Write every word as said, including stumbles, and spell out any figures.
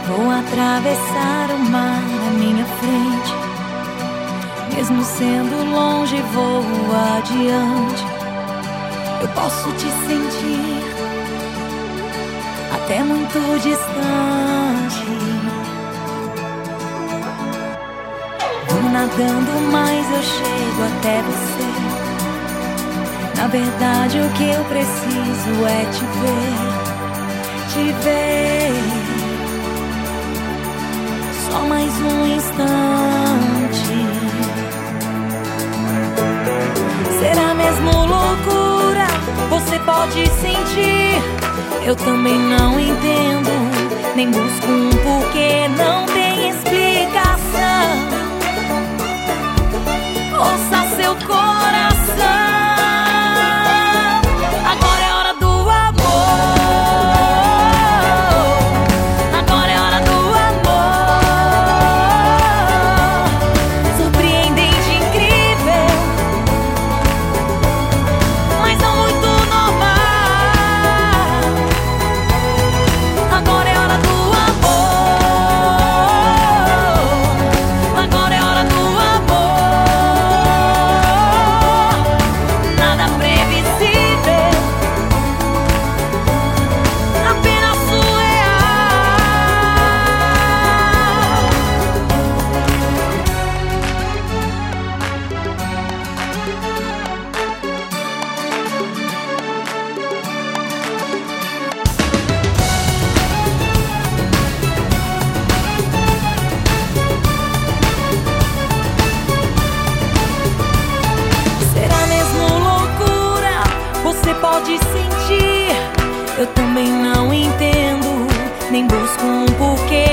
Vou atravessar o mar à minha frente. Mesmo sendo longe, vou adiante. Eu posso te sentir até muito distante. Vou nadando, mas eu chego até você. Na verdade, o que eu preciso é te ver, te ver. Só mais um instante. Será mesmo loucura? Você pode sentir. Eu também não entendo, nem busco um porquê, não tem explicação. Ouça seu coração. Agora é hora do amor. Agora é hora do amor. Surpreendente, incrível, mas não muito normal. Agora é hora do amor. Agora é hora do amor. Nada previsível, apenas surreal. Será mesmo loucura? Você pode sentir. Eu também não entendo, nem busco um porquê.